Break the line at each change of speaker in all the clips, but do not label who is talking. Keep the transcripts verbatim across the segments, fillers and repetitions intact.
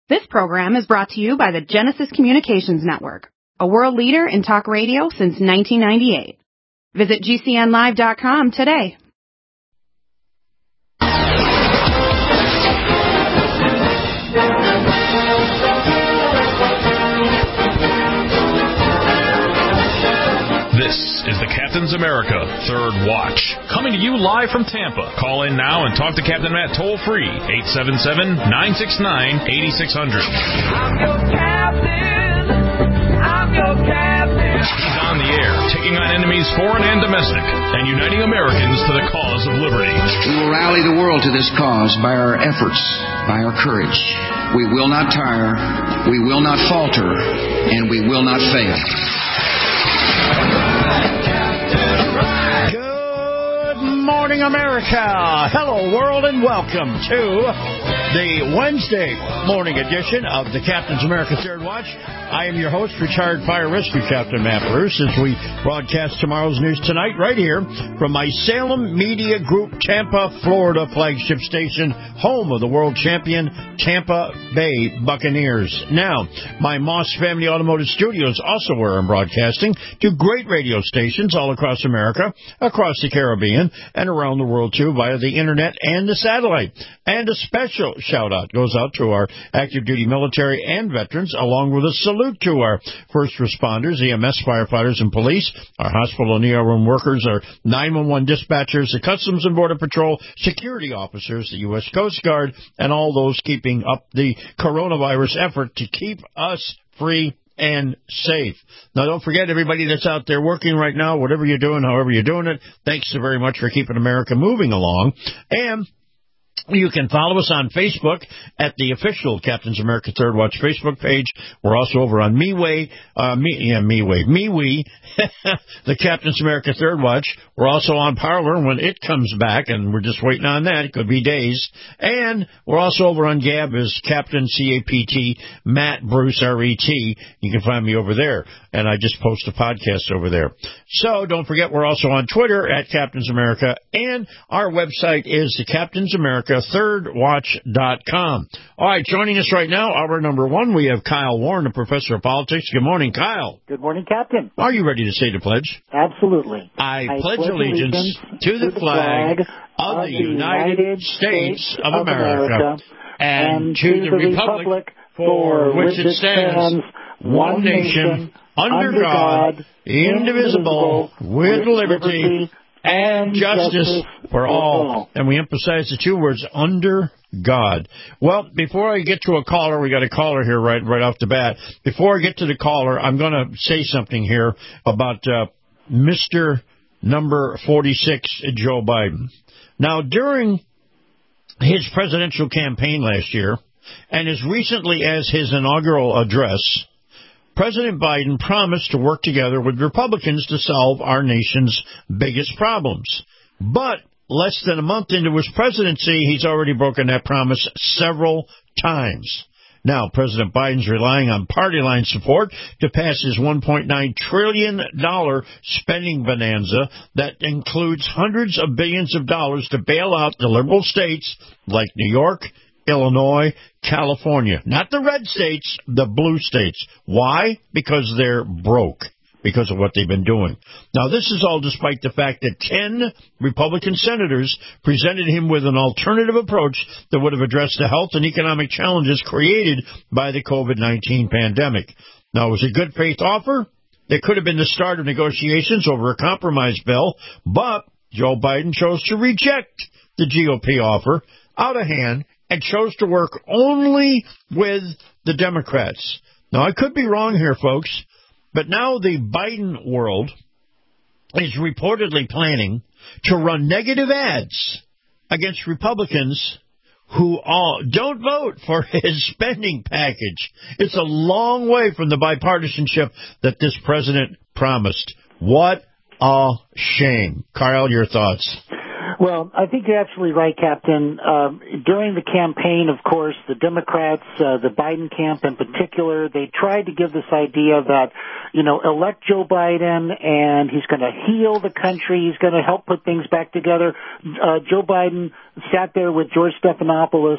This program is brought to you by the Genesis Communications Network, a world leader in talk radio since nineteen ninety-eight. Visit G C N live dot com today.
This is the Captain's America Third Watch, coming to you live from Tampa. Call in now and talk to Captain Matt toll-free, eight seven seven, nine six nine, eight six zero zero.
I'm your captain. I'm your captain.
He's on the air, taking on enemies foreign and domestic, and uniting Americans to the cause of liberty.
We will rally the world to this cause by our efforts, by our courage. We will not tire, we will not falter, and we will not fail.
Good morning, America. Hello, world, and welcome to the Wednesday morning edition of the Captain's America Third Watch. I am your host, retired fire rescue Captain Matt Bruce, as we broadcast tomorrow's news tonight right here from my Salem Media Group Tampa, Florida flagship station, home of the world champion Tampa Bay Buccaneers. Now, my Moss Family Automotive Studios, also where I'm broadcasting, to great radio stations all across America, across the Caribbean, and around the world, too, via the internet and the satellite. And a special shout-out goes out to our active-duty military and veterans, along with a salute to our first responders, E M S, firefighters, and police, our hospital and E R room workers, our nine one one dispatchers, the Customs and Border Patrol, security officers, the U S Coast Guard, and all those keeping up the coronavirus effort to keep us free and safe. Now, don't forget, everybody that's out there working right now, whatever you're doing, however you're doing it, thanks so very much for keeping America moving along. And you can follow us on Facebook at the official Captain's America Third Watch Facebook page. We're also over on MeWe, uh, me, yeah, MeWe, MeWe, the Captain's America Third Watch. We're also on Parler when it comes back, and we're just waiting on that. It could be days. And we're also over on Gab as Captain C A P T, Matt Bruce R E T. You can find me over there, and I just post a podcast over there. So don't forget, we're also on Twitter at Captain's America, and our website is the Captain's America Third Watch dot com. All right, joining us right now, hour number one, we have Kyle Warren, a professor of politics. Good morning, Kyle.
Good morning, Captain.
Are you ready to say the pledge?
Absolutely.
I, I pledge, pledge allegiance, allegiance to the flag, flag of the United States of America, and to the republic for which it stands, one nation, under God, indivisible, with liberty and justice for all. And we emphasize the two words, under God. Well, before I get to a caller, we got a caller here right right off the bat. Before I get to the caller, I'm going to say something here about uh, Mister Number forty-six, Joe Biden. Now, during his presidential campaign last year, and as recently as his inaugural address, President Biden promised to work together with Republicans to solve our nation's biggest problems. But less than a month into his presidency, he's already broken that promise several times. Now, President Biden's relying on party line support to pass his one point nine trillion dollars spending bonanza that includes hundreds of billions of dollars to bail out the liberal states like New York, Illinois, California. Not the red states, the blue states. Why? Because they're broke, because of what they've been doing. Now, this is all despite the fact that ten Republican senators presented him with an alternative approach that would have addressed the health and economic challenges created by the COVID nineteen pandemic. Now, it was a good faith offer. It could have been the start of negotiations over a compromise bill, but Joe Biden chose to reject the G O P offer out of hand and chose to work only with the Democrats. Now, I could be wrong here, folks, but now the Biden world is reportedly planning to run negative ads against Republicans who all don't vote for his spending package. It's a long way from the bipartisanship that this president promised. What a shame. Kyle, your thoughts?
Well, I think you're absolutely right, Captain. Um, during the campaign, of course, the Democrats, uh, the Biden camp in particular, they tried to give this idea that, you know, elect Joe Biden and he's going to heal the country. He's going to help put things back together. Uh, Joe Biden sat there with George Stephanopoulos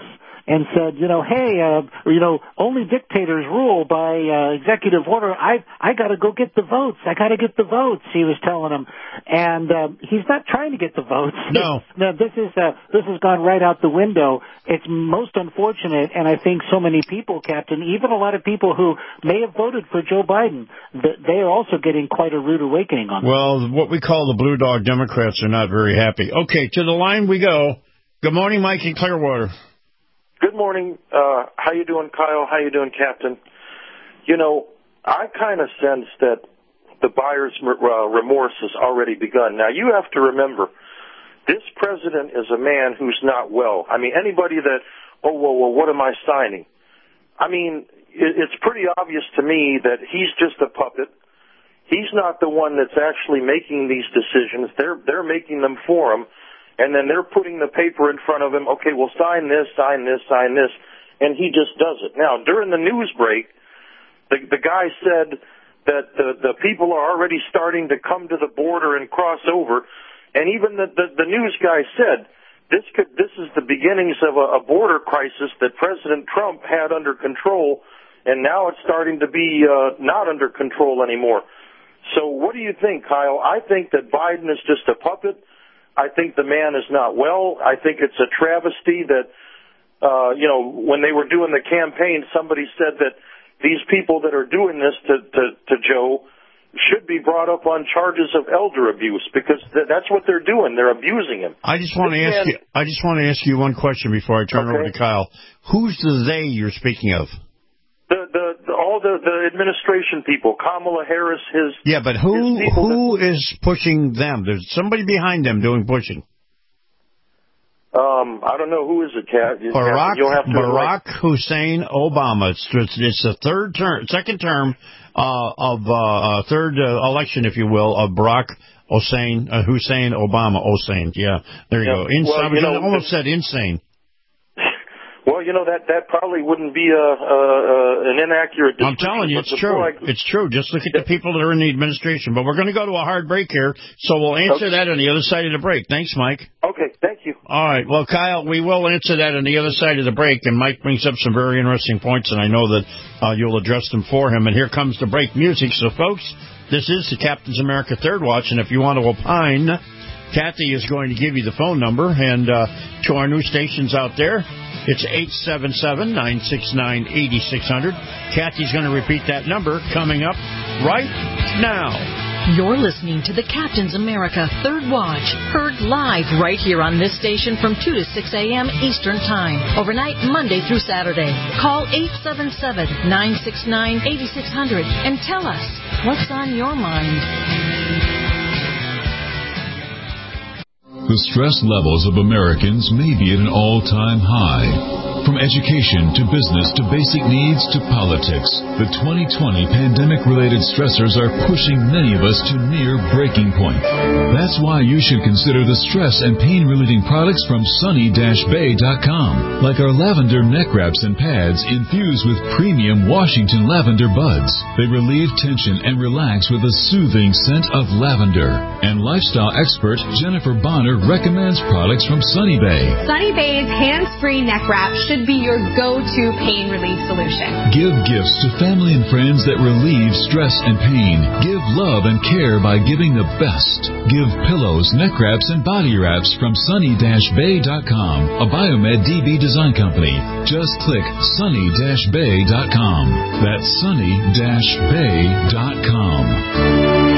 and said, you know, hey, uh, you know, only dictators rule by uh, executive order. I I got to go get the votes. I got to get the votes. He was telling him, and uh, he's not trying to get the votes.
No,
no, this is uh, this has gone right out the window. It's most unfortunate, and I think so many people, Captain, even a lot of people who may have voted for Joe Biden, they are also getting quite a rude awakening on this.
Well, what we call the blue dog Democrats are not very happy. Okay, to the line we go. Good morning, Mike in Clearwater.
Good morning. Uh, how you doing, Kyle? How you doing, Captain? You know, I kind of sense that the buyer's uh, remorse has already begun. Now, you have to remember, this president is a man who's not well. I mean, anybody that, oh, well, well, what am I signing? I mean, it, it's pretty obvious to me that he's just a puppet. He's not the one that's actually making these decisions. They're they're making them for him, and then they're putting the paper in front of him. Okay, well, sign this, sign this, sign this, and he just does it. Now, during the news break, the the guy said that the the people are already starting to come to the border and cross over, and even the the, the news guy said this could this is the beginnings of a, a border crisis that President Trump had under control, and now it's starting to be uh, not under control anymore. So what do you think, Kyle? I think that Biden is just a puppet. I think the man is not well. I think it's a travesty that, uh, you know, when they were doing the campaign, somebody said that these people that are doing this to, to, to Joe should be brought up on charges of elder abuse, because th- that's what they're doing. They're abusing him.
I just want to ask man, you. I just want to ask you one question before I turn okay. over to Kyle. Who's the they you're speaking of?
The, the, the all the, the administration people, Kamala Harris, his
yeah, but who who that, is pushing them? There's somebody behind them doing pushing.
Um, I don't know who is it, Kat.
Barack
You'll have to
Barack Hussein Obama. It's, it's it's the third term, second term uh, of uh, uh, third uh, election, if you will, of Barack Hussein uh, Hussein Obama. Hussein, yeah, there you
yeah.
go. Insane.
Well, you know,
I almost said insane.
Well, you know, that, that probably wouldn't be a, a, a, an inaccurate description.
I'm telling you, it's true.
I...
It's true. Just look at the people that are in the administration. But we're going to go to a hard break here, so we'll answer okay. that on the other side of the break. Thanks, Mike.
Okay, thank you.
All right. Well, Kyle, we will answer that on the other side of the break, and Mike brings up some very interesting points, and I know that uh, you'll address them for him. And here comes the break music. So, folks, this is the Captain's America Third Watch, and if you want to opine, Kathy is going to give you the phone number, and uh, to our new stations out there, it's eight seven seven, nine six nine, eight six zero zero. Kathy's going to repeat that number coming up right now.
You're listening to the Captain's America Third Watch, heard live right here on this station from two to six a.m. Eastern Time, overnight Monday through Saturday. Call eight seven seven, nine six nine, eight six zero zero and tell us what's on your mind.
The stress levels of Americans may be at an all-time high. From education to business to basic needs to politics, the twenty twenty pandemic-related stressors are pushing many of us to near breaking point. That's why you should consider the stress and pain-relieving products from sunny dash bay dot com, like our lavender neck wraps and pads infused with premium Washington lavender buds. They relieve tension and relax with a soothing scent of lavender. And lifestyle expert Jennifer Bonner recommends products from Sunny Bay.
Sunny Bay's hands-free neck wrap should be your go-to pain relief solution.
Give gifts to family and friends that relieve stress and pain. Give love and care by giving the best. Give pillows, neck wraps, and body wraps from sunny dash bay dot com, a Biomed D B design company. Just click sunny dash bay dot com. That's sunny dash bay dot com.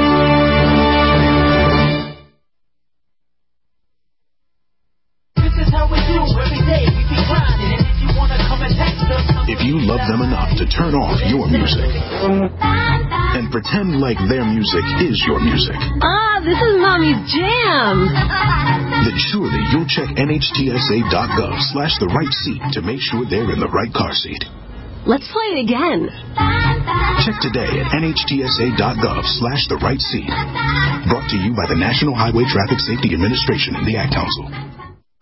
If you love them enough to turn off your music and pretend like their music is your music.
Ah, this is Mommy's jam.
Then surely you'll check N H T S A dot gov slash the right seat to make sure they're in the right car seat.
Let's play it again.
Check today at N H T S A dot gov slash the right seat. Brought to you by the National Highway Traffic Safety Administration and the Ad Council.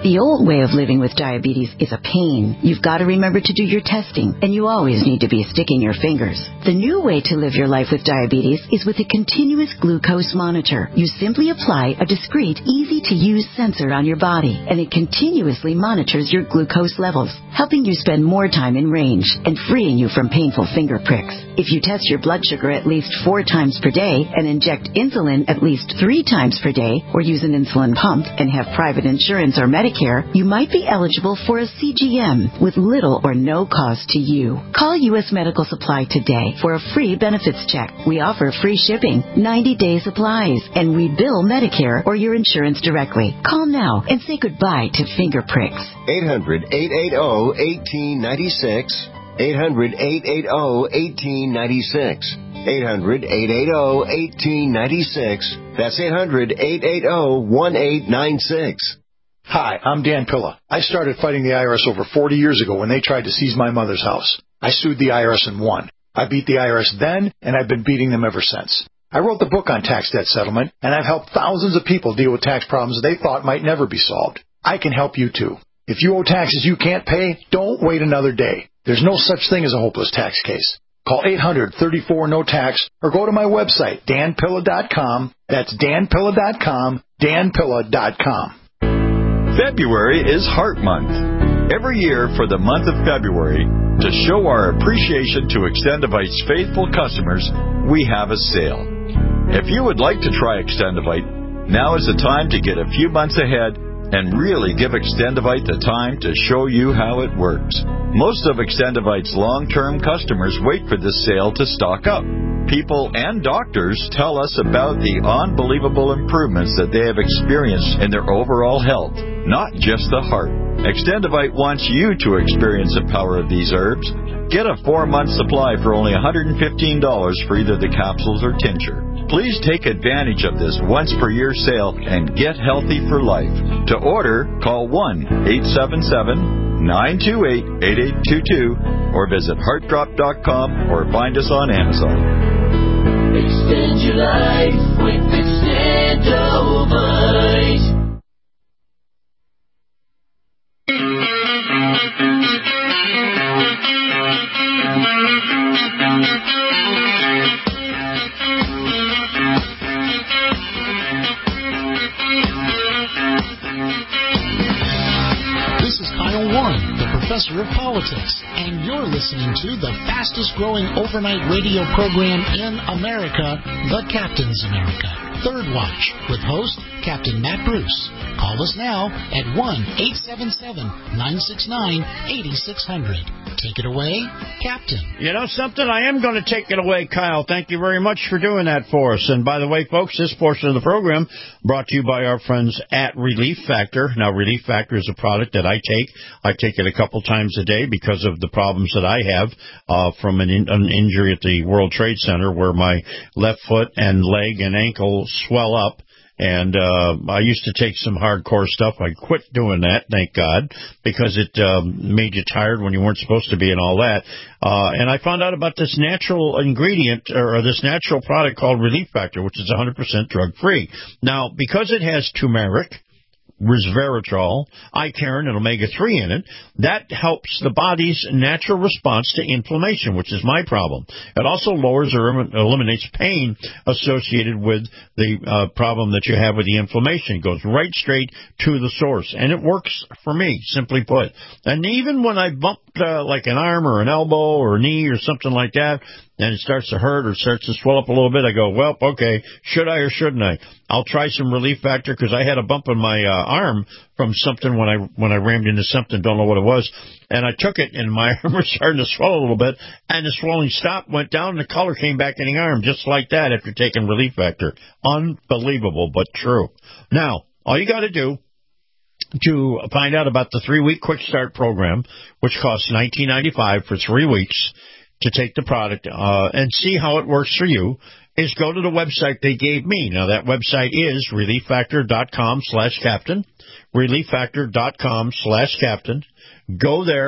The old way of living with diabetes is a pain. You've got to remember to do your testing, and you always need to be sticking your fingers. The new way to live your life with diabetes is with a continuous glucose monitor. You simply apply a discreet, easy-to-use sensor on your body, and it continuously monitors your glucose levels, helping you spend more time in range and freeing you from painful finger pricks. If you test your blood sugar at least four times per day and inject insulin at least three times per day, or use an insulin pump and have private insurance or Medicare, you might be eligible for a C G M with little or no cost to you. Call U S Medical Supply today for a free benefits check. We offer free shipping, ninety-day supplies, and we bill Medicare or your insurance directly. Call now and say goodbye to finger pricks.
eight hundred, eight eight zero, one eight nine six. eight hundred, eight eight zero, one eight nine six. eight hundred, eight eight zero, one eight nine six. That's eight hundred, eight eight zero, one eight nine six.
Hi, I'm Dan Pilla. I started fighting the I R S over forty years ago when they tried to seize my mother's house. I sued the I R S and won. I beat the I R S then, and I've been beating them ever since. I wrote the book on tax debt settlement, and I've helped thousands of people deal with tax problems they thought might never be solved. I can help you, too. If you owe taxes you can't pay, don't wait another day. There's no such thing as a hopeless tax case. Call eight hundred, thirty-four, no tax, or go to my website, dan pilla dot com. That's dan pilla dot com, dan pilla dot com.
February is Heart Month. Every year for the month of February, to show our appreciation to Extendivite's faithful customers, we have a sale. If you would like to try Extendivite, now is the time to get a few months ahead and really give Extendivite the time to show you how it works. Most of Extendivite's long-term customers wait for this sale to stock up. People and doctors tell us about the unbelievable improvements that they have experienced in their overall health, not just the heart. Extendivite wants you to experience the power of these herbs. Get a four-month supply for only one hundred fifteen dollars for either the capsules or tincture. Please take advantage of this once-per-year sale and get healthy for life. To order, call one eight seven seven, nine two eight, eight eight two two or visit heart drop dot com or find us on Amazon.
Extend your life with Extendovite.
This is Kyle Warren, the professor of politics, and you're listening to the fastest growing overnight radio program in America, The Captain's America, Third Watch, with host Captain Matt Bruce. Call us now at one eight seven seven, nine six nine, eight six zero zero. Take it away, Captain.
You know something? I am going to take it away, Kyle. Thank you very much for doing that for us. And by the way, folks, this portion of the program brought to you by our friends at Relief Factor. Now, Relief Factor is a product that I take. I take it a couple times a day because of the problems that I have uh, from an, in- an injury at the World Trade Center where my left foot and leg and ankle swell up. And uh I used to take some hardcore stuff. I quit doing that, thank God, because it um, made you tired when you weren't supposed to be and all that. Uh And I found out about this natural ingredient, or this natural product called Relief Factor, which is one hundred percent drug-free. Now, because it has turmeric, resveratrol, Icarin, and omega three in it, that helps the body's natural response to inflammation, which is my problem. It also lowers or eliminates pain associated with the uh, problem that you have with the inflammation. It goes right straight to the source, and it works for me, simply put. And even when I bump uh, like an arm or an elbow or a knee or something like that, and it starts to hurt or starts to swell up a little bit, I go, well, okay, should I or shouldn't I? I'll try some Relief Factor because I had a bump on my uh, arm from something when I when I rammed into something, don't know what it was, and I took it, and my arm was starting to swell a little bit, and the swelling stopped, went down, and the color came back in the arm just like that after taking Relief Factor. Unbelievable, but true. Now, all you got to do to find out about the three-week Quick Start program, which costs nineteen ninety-five dollars for three weeks, to take the product uh, and see how it works for you, is go to the website they gave me. Now, that website is relief factor dot com slash captain, relief factor dot com slash captain. Go there,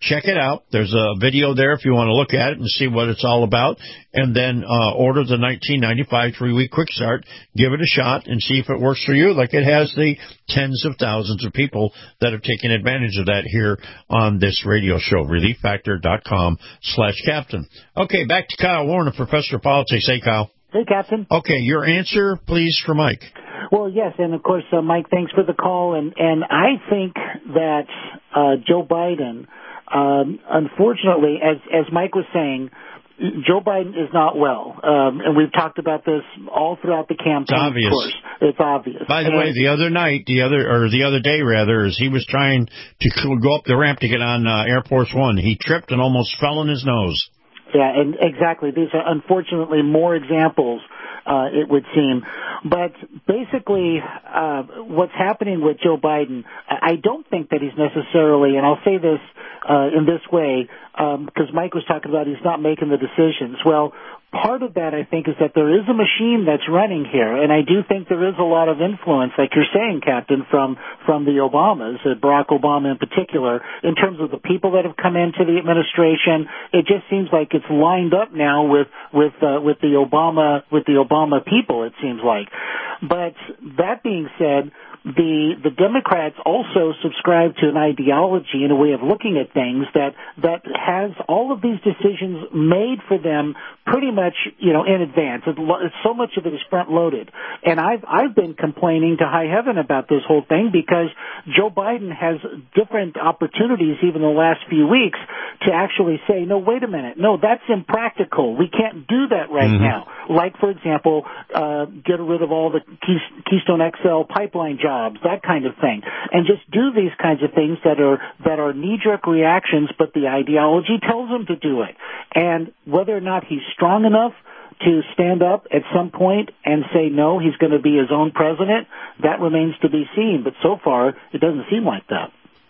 check it out. There's a video there if you want to look at it and see what it's all about. And then uh, order the nineteen ninety-five three-week quick start. Give it a shot and see if it works for you, like it has the tens of thousands of people that have taken advantage of that here on this radio show, relief factor dot com slash captain. Okay, back to Kyle Warren, Professor of Politics. Hey, Kyle.
Hey, Captain.
Okay, your answer, please, for Mike.
Well, yes, and of course, uh, Mike, thanks for the call. And, and I think that uh, Joe Biden, um, unfortunately, as, as Mike was saying, Joe Biden is not well. Um, and we've talked about this all throughout the campaign.
It's obvious.
Of course. It's obvious.
By the
and,
way, the other night, the other or the other day, rather, as he was trying to go up the ramp to get on uh, Air Force One, he tripped and almost fell on his nose.
Yeah, and exactly. These are unfortunately more examples, uh, it would seem. But basically, uh, what's happening with Joe Biden, I don't think that he's necessarily, and I'll say this uh, in this way, because um, Mike was talking about he's not making the decisions. Well, part of that, I think, is that there is a machine that's running here, and I do think there is a lot of influence, like you're saying, Captain, from from the Obamas, uh, Barack Obama in particular, in terms of the people that have come into the administration. It just seems like it's lined up now with with uh, with the Obama with the Obama people. It seems like, but that being said, the the Democrats also subscribe to an ideology and a way of looking at things that that has all of these decisions made for them pretty much, you know, in advance. It's, so much of it is front loaded, and I've I've been complaining to high heaven about this whole thing because Joe Biden has different opportunities, even the last few weeks, to actually say, no, wait a minute, no, that's impractical. We can't do that right mm-hmm. now. Like, for example, uh, get rid of all the Keystone X L pipeline jobs, that kind of thing, and just do these kinds of things that are that are knee-jerk reactions, but the ideology tells him to do it. And whether or not he's strong enough to stand up at some point and say no, he's going to be his own president, that remains to be seen. But so far, it doesn't seem like that.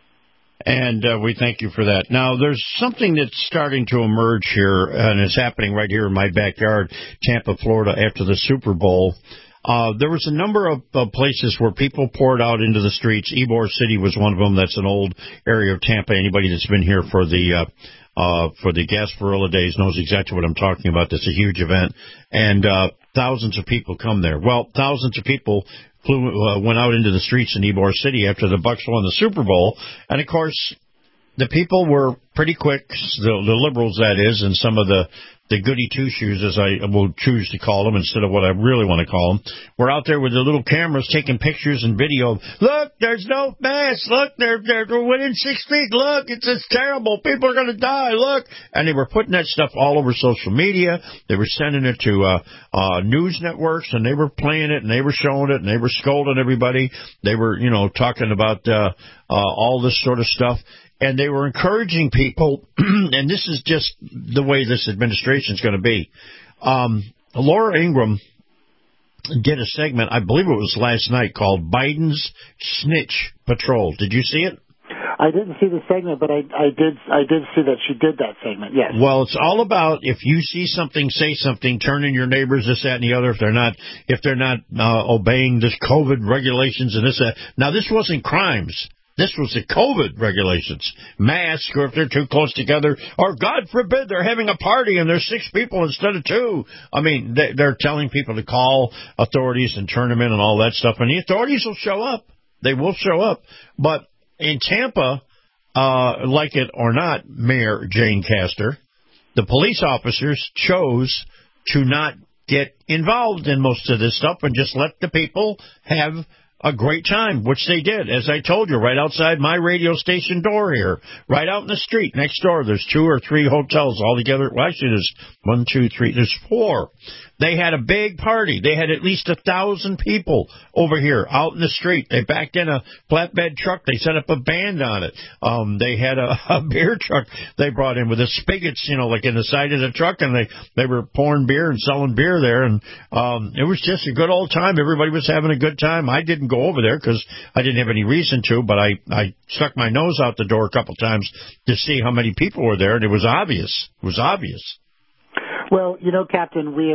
And uh, we thank you for that. Now, there's something that's starting to emerge here, and it's happening right here in my backyard, Tampa, Florida, after the Super Bowl. Uh, there was a number of uh, places where people poured out into the streets. Ybor City was one of them. That's an old area of Tampa. Anybody that's been here for the uh, uh, for the Gasparilla Days knows exactly what I'm talking about. That's a huge event, and uh, thousands of people come there. Well, thousands of people flew, uh, went out into the streets in Ybor City after the Bucs won the Super Bowl, and of course, the people were pretty quick. The, the liberals, that is, and some of the the goody two-shoes, as I will choose to call them instead of what I really want to call them, were out there with their little cameras taking pictures and video. Look, there's no mask. Look, they're, they're within six feet. Look, it's just terrible. People are going to die. Look. And they were putting that stuff all over social media. They were sending it to uh, uh, news networks, and they were playing it, and they were showing it, and they were scolding everybody. They were, you know, talking about uh, uh, all this sort of stuff. And they were encouraging people, and this is just the way this administration is going to be. Um, Laura Ingraham did a segment, I believe it was last night, called Biden's Snitch Patrol. Did you see it?
I didn't see the segment, but I, I did I did see that she did that segment, yes.
Well, it's all about if you see something, say something, turn in your neighbors, this, that, and the other, if they're not if they're not uh, obeying this COVID regulations and this, that. Now, this wasn't crimes. This was the COVID regulations. Masks, or if they're too close together, or God forbid they're having a party and there's six people instead of two. I mean, they're telling people to call authorities and turn them in and all that stuff, and the authorities will show up. They will show up. But in Tampa, uh, like it or not, Mayor Jane Castor, the police officers chose to not get involved in most of this stuff and just let the people have a great time, which they did, as I told you, right outside my radio station door here, right out in the street next door. There's two or three hotels all together. Well, actually, there's one, two, three. There's four. They had a big party. They had at least a thousand people over here out in the street. They backed in a flatbed truck. They set up a band on it. Um, they had a, a beer truck they brought in with the spigots, you know, like in the side of the truck, and they, they were pouring beer and selling beer there. And um, it was just a good old time. Everybody was having a good time. I didn't go over there because I didn't have any reason to, but I, I stuck my nose out the door a couple times to see how many people were there, and it was obvious. It was obvious.
Well, you know, Captain, we have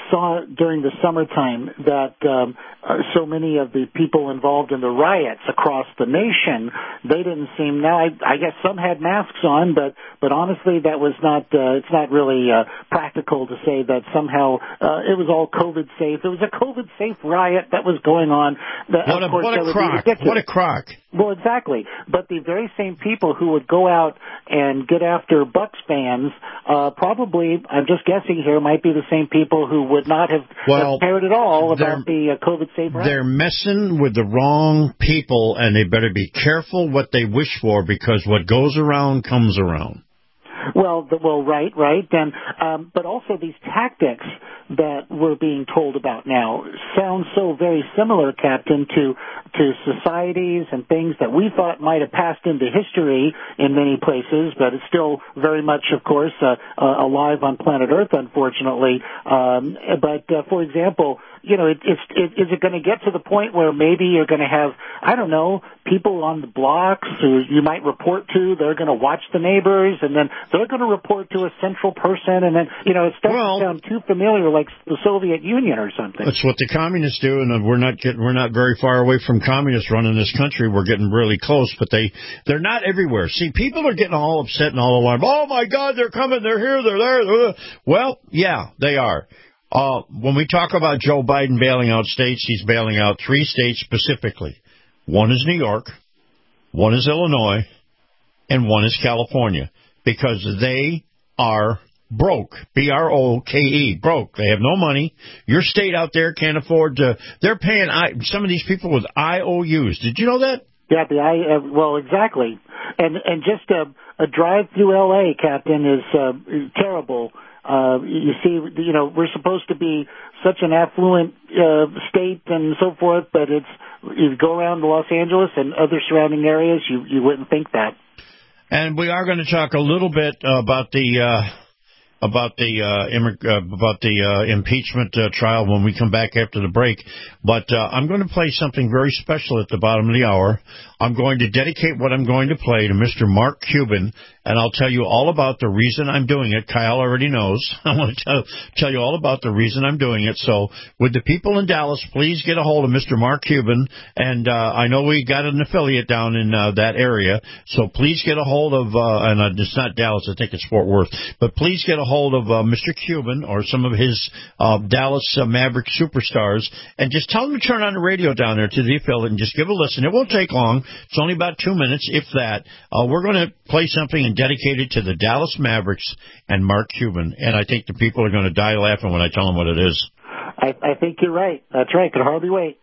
saw during the summertime that um, uh, so many of the people involved in the riots across the nation, they didn't seem, now I, I guess some had masks on, but, but honestly that was not, uh, it's not really uh, practical to say that somehow uh, it was all COVID safe. It was a COVID safe riot that was going on. That,
what a,
of course,
what a crock. What a crock.
Well, exactly. But the very same people who would go out and get after Bucks fans, uh, probably, I'm just guessing here, might be the same people who would not have,
well,
have cared at all about the uh, COVID safe riot.
They're messing with the wrong people, and they better be careful what they wish for, because what goes around comes around.
Well, the, well, right, right, and um, but also these tactics that we're being told about now sound so very similar, Captain, to to societies and things that we thought might have passed into history in many places, but it's still very much, of course, uh, uh, alive on planet Earth, unfortunately. Um, but uh, for example, you know, it, it's it, is it going to get to the point where maybe you're going to have, I don't know, people on the blocks who you might report to, they're going to watch the neighbors, and then they're going to report to a central person, and then, you know, it starts well, to sound too familiar like the Soviet Union or something.
That's what the communists do, and we're not getting, we're not very far away from communists running this country. We're getting really close, but they, they're not everywhere. See, people are getting all upset and all alarmed. Oh, my God, they're coming, they're here, they're there. They're... Well, yeah, they are. Uh, when we talk about Joe Biden bailing out states, he's bailing out three states specifically. One is New York, one is Illinois, and one is California, because they are broke, B R O K E, broke. They have no money. Your state out there can't afford to, they're paying I, some of these people with I O Us. Did you know that?
Yeah, the I, uh, well, exactly. And, and just a, a drive through L A, Captain, is, uh, is terrible. Uh, you see, you know, we're supposed to be such an affluent uh, state and so forth, but it's, you go around Los Angeles and other surrounding areas, you, you wouldn't think that.
And we are going to talk a little bit about the uh, about the uh, immig- uh, about the uh, impeachment uh, trial when we come back after the break. But uh, I'm going to play something very special at the bottom of the hour. I'm going to dedicate what I'm going to play to Mister Mark Cuban, and I'll tell you all about the reason I'm doing it. Kyle already knows. I want to tell, tell you all about the reason I'm doing it. So would the people in Dallas please get a hold of Mister Mark Cuban? And uh, I know we got an affiliate down in uh, that area, so please get a hold of, uh, and uh, it's not Dallas, I think it's Fort Worth, but please get a hold of uh, Mister Cuban or some of his uh, Dallas uh, Maverick superstars, and just tell them to turn on the radio down there to the affiliate and just give a listen. It won't take long. It's only about two minutes, if that. Uh, we're going to play something and dedicate it to the Dallas Mavericks and Mark Cuban, and I think the people are going to die laughing when I tell them what it is.
I, I think you're right. That's right. Could hardly wait.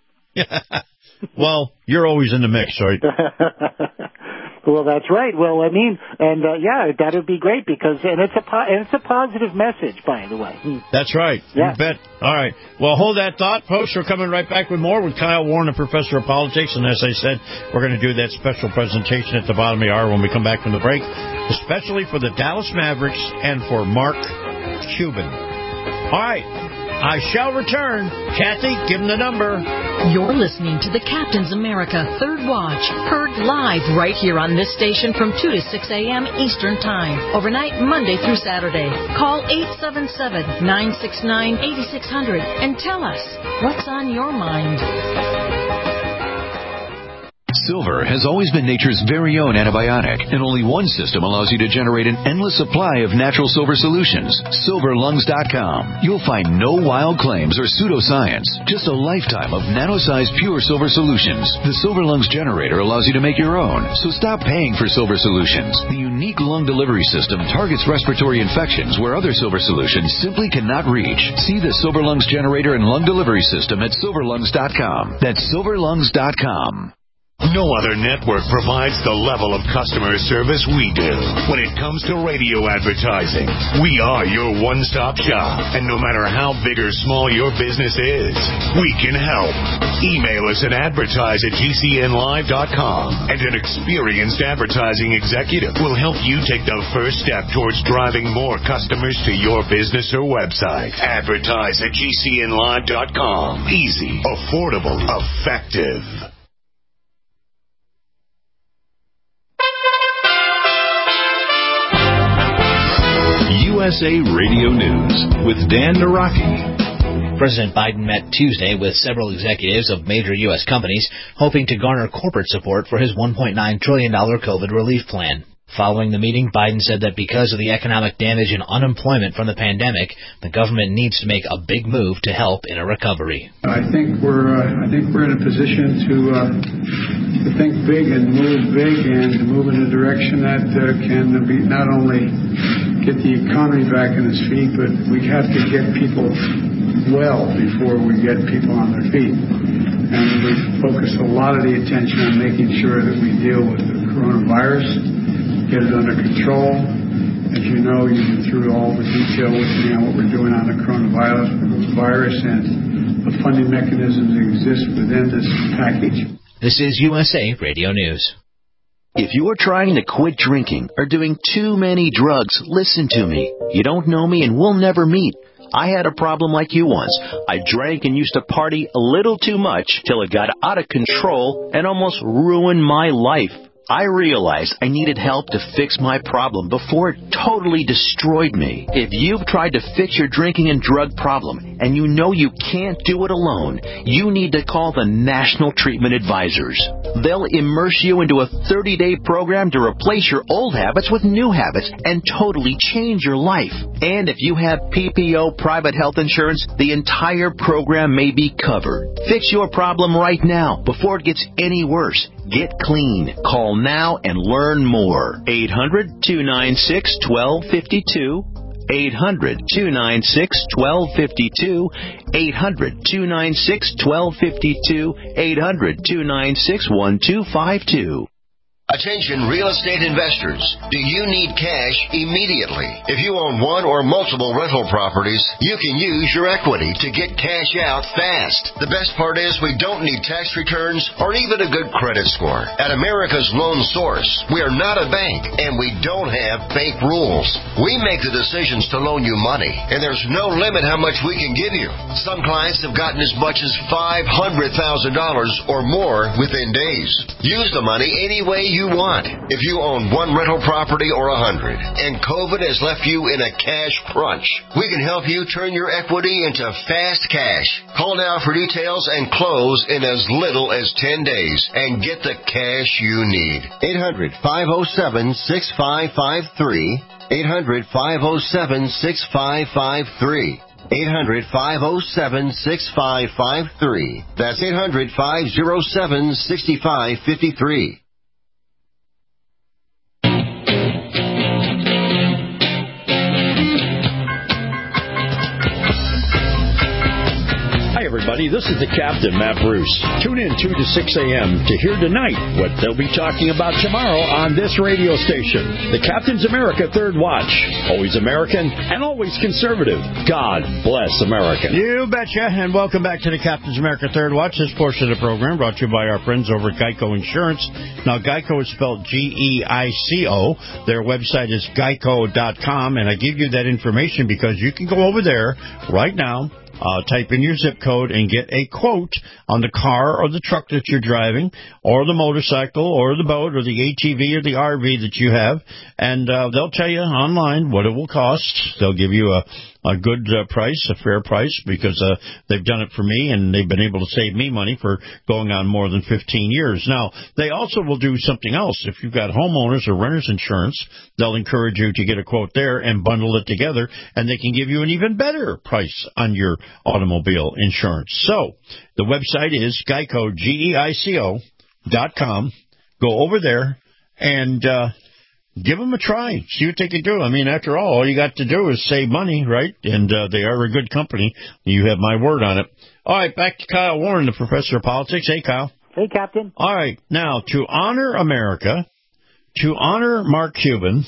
Well, you're always in the mix, right?
Well, that's right. Well, I mean, and uh, yeah, that would be great because, and it's a po- and it's a positive message, by the way.
That's right.
Yeah.
You bet. All right. Well, hold that thought, folks. We're coming right back with more with Kyle Warren, a professor of politics, and as I said, we're going to do that special presentation at the bottom of the hour when we come back from the break, especially for the Dallas Mavericks and for Mark Cuban. All right. I shall return. Kathy, give him the number.
You're listening to the Captain's America Third Watch, heard live right here on this station from two to six a.m. Eastern Time, overnight Monday through Saturday. Call eight seven seven, nine six nine, eight six zero zero and tell us what's on your mind.
Silver has always been nature's very own antibiotic, and only one system allows you to generate an endless supply of natural silver solutions. silver lungs dot com. You'll find no wild claims or pseudoscience, just a lifetime of nano-sized pure silver solutions. The Silver Lungs generator allows you to make your own, so stop paying for silver solutions. The unique lung delivery system targets respiratory infections where other silver solutions simply cannot reach. See the Silver Lungs generator and lung delivery system at silver lungs dot com. That's silver lungs dot com.
No other network provides the level of customer service we do. When it comes to radio advertising, we are your one-stop shop. And no matter how big or small your business is, we can help. Email us at advertise at G C N live dot com, and an experienced advertising executive will help you take the first step towards driving more customers to your business or website. Advertise at G C N live dot com. Easy, affordable, effective.
U S A Radio News with Dan Naraki.
President Biden met Tuesday with several executives of major U S companies, hoping to garner corporate support for his one point nine trillion dollars COVID relief plan. Following the meeting, Biden said that because of the economic damage and unemployment from the pandemic, the government needs to make a big move to help in a recovery.
I think we're uh, I think we're in a position to uh, to think big and move big and to move in a direction that uh, can be not only get the economy back on its feet, but we have to get people well before we get people on their feet. And we focus a lot of the attention on making sure that we deal with the coronavirus, get it under control. As you know, you've been through all the detail with me on what we're doing on the coronavirus virus and the funding mechanisms that exist within this package.
This is U S A Radio News.
If you are trying to quit drinking or doing too many drugs, listen to me. You don't know me and we'll never meet. I had a problem like you once. I drank and used to party a little too much till it got out of control and almost ruined my life. I realized I needed help to fix my problem before it totally destroyed me. If you've tried to fix your drinking and drug problem and you know you can't do it alone, you need to call the National Treatment Advisors. They'll immerse you into a thirty-day program to replace your old habits with new habits and totally change your life. And if you have P P O private health insurance, the entire program may be covered. Fix your problem right now before it gets any worse. Get clean. Call now and learn more. eight hundred, two nine six, one two five two. eight hundred, two nine six, one two five two. eight hundred, two nine six, one two five two. eight hundred, two nine six, one two five two.
Attention real estate investors. Do you need cash immediately? If you own one or multiple rental properties, you can use your equity to get cash out fast. The best part is we don't need tax returns or even a good credit score. At America's Loan Source, we are not a bank and we don't have bank rules. We make the decisions to loan you money, and there's no limit how much we can give you. Some clients have gotten as much as five hundred thousand dollars or more within days. Use the money any way you want. If you own one rental property or a hundred, and COVID has left you in a cash crunch, we can help you turn your equity into fast cash. Call now for details and close in as little as ten days and get the cash you need. eight hundred, five oh seven, six five five three. eight hundred, five oh seven, six five five three. eight hundred, five oh seven, six five five three. That's eight hundred, five oh seven, six five five three.
Hi, everybody. This is the Captain, Matt Bruce. Tune in two to six a.m. to hear tonight what they'll be talking about tomorrow on this radio station. The Captain's America Third Watch. Always American and always conservative. God bless America.
You betcha. And welcome back to the Captain's America Third Watch. This portion of the program brought to you by our friends over at Geico Insurance. Now, Geico is spelled G E I C O. Their website is geico dot com, and I give you that information because you can go over there right now, Uh, type in your zip code and get a quote on the car or the truck that you're driving, or the motorcycle or the boat or the A T V or the R V that you have, and uh, they'll tell you online what it will cost. They'll give you a, a good uh, price, a fair price, because uh, they've done it for me, and they've been able to save me money for going on more than fifteen years. Now, they also will do something else. If you've got homeowners or renters insurance, they'll encourage you to get a quote there and bundle it together, and they can give you an even better price on your automobile insurance. So, the website is Geico, G E I C O dot com. Go over there and uh, give them a try. See what they can do. I mean, after all, all you got to do is save money, right? And uh, they are a good company. You have my word on it. All right, back to Kyle Warren, the professor of politics. Hey, Kyle.
Hey, Captain.
All right, now, to honor America, to honor Mark Cuban,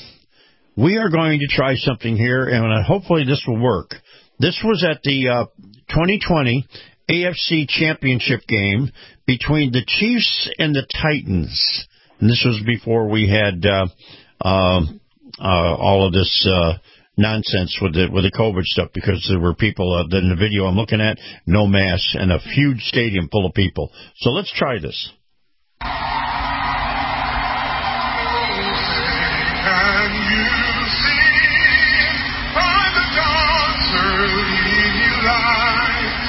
we are going to try something here, and hopefully this will work. This was at the uh, twenty twenty A F C Championship game between the Chiefs and the Titans. And this was before we had uh, uh, uh, all of this uh, nonsense with the with the COVID stuff, because there were people uh, in the video I'm looking at, no masks, and a huge stadium full of people. So let's try this.
By the dawn's early light,